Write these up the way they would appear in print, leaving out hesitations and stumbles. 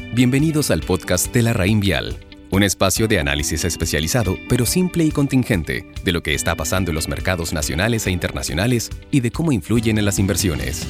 Bienvenidos al podcast de Larraín Vial, un espacio de análisis especializado, pero simple y contingente, de lo que está pasando en los mercados nacionales e internacionales y de cómo influyen en las inversiones.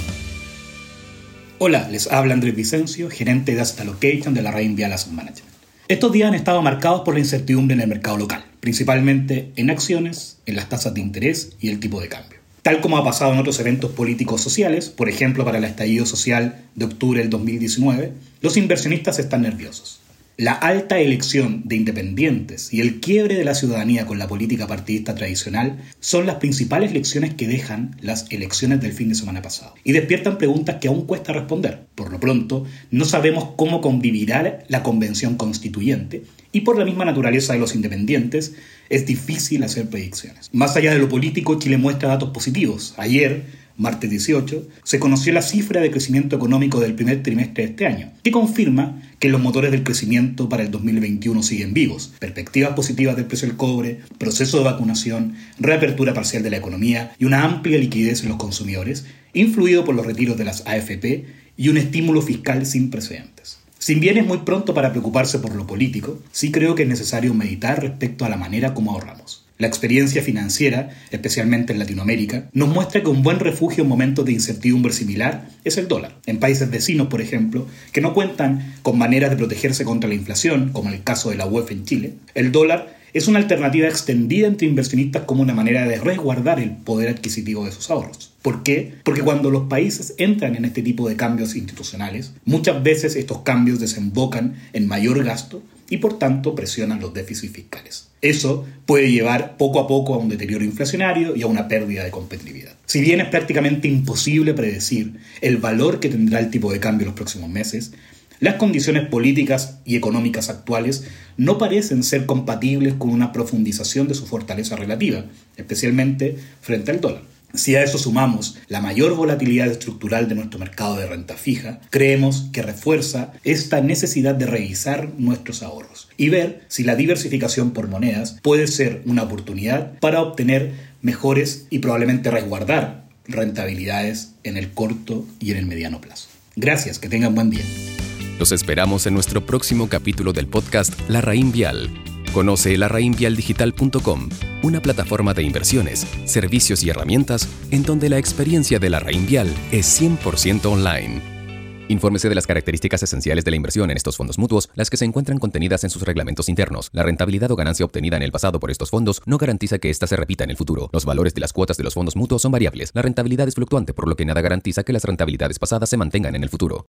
Hola, les habla Andrés Vicencio, gerente de Asset Allocation de Larraín Vial Asset Management. Estos días han estado marcados por la incertidumbre en el mercado local, principalmente en acciones, en las tasas de interés y el tipo de cambio. Tal como ha pasado en otros eventos políticos sociales, por ejemplo para el estallido social de octubre del 2019, los inversionistas están nerviosos. La alta elección de independientes y el quiebre de la ciudadanía con la política partidista tradicional son las principales lecciones que dejan las elecciones del fin de semana pasado y despiertan preguntas que aún cuesta responder. Por lo pronto, no sabemos cómo convivirá la convención constituyente y por la misma naturaleza de los independientes es difícil hacer predicciones. Más allá de lo político, Chile muestra datos positivos. Ayer, martes 18, se conoció la cifra de crecimiento económico del primer trimestre de este año, que confirma que los motores del crecimiento para el 2021 siguen vivos. Perspectivas positivas del precio del cobre, proceso de vacunación, reapertura parcial de la economía y una amplia liquidez en los consumidores, influido por los retiros de las AFP y un estímulo fiscal sin precedentes. Si bien es muy pronto para preocuparse por lo político, sí creo que es necesario meditar respecto a la manera como ahorramos. La experiencia financiera, especialmente en Latinoamérica, nos muestra que un buen refugio en momentos de incertidumbre similar es el dólar. En países vecinos, por ejemplo, que no cuentan con maneras de protegerse contra la inflación, como en el caso de la UEF en Chile, el dólar es una alternativa extendida entre inversionistas como una manera de resguardar el poder adquisitivo de sus ahorros. ¿Por qué? Porque cuando los países entran en este tipo de cambios institucionales, muchas veces estos cambios desembocan en mayor gasto y por tanto presionan los déficits fiscales. Eso puede llevar poco a poco a un deterioro inflacionario y a una pérdida de competitividad. Si bien es prácticamente imposible predecir el valor que tendrá el tipo de cambio en los próximos meses, las condiciones políticas y económicas actuales no parecen ser compatibles con una profundización de su fortaleza relativa, especialmente frente al dólar. Si a eso sumamos la mayor volatilidad estructural de nuestro mercado de renta fija, creemos que refuerza esta necesidad de revisar nuestros ahorros y ver si la diversificación por monedas puede ser una oportunidad para obtener mejores y probablemente resguardar rentabilidades en el corto y en el mediano plazo. Gracias, que tengan buen día. Los esperamos en nuestro próximo capítulo del podcast Larraín Vial. Conoce larraínvialdigital.com, una plataforma de inversiones, servicios y herramientas en donde la experiencia de Larraín Vial es 100% online. Infórmese de las características esenciales de la inversión en estos fondos mutuos, las que se encuentran contenidas en sus reglamentos internos. La rentabilidad o ganancia obtenida en el pasado por estos fondos no garantiza que ésta se repita en el futuro. Los valores de las cuotas de los fondos mutuos son variables. La rentabilidad es fluctuante, por lo que nada garantiza que las rentabilidades pasadas se mantengan en el futuro.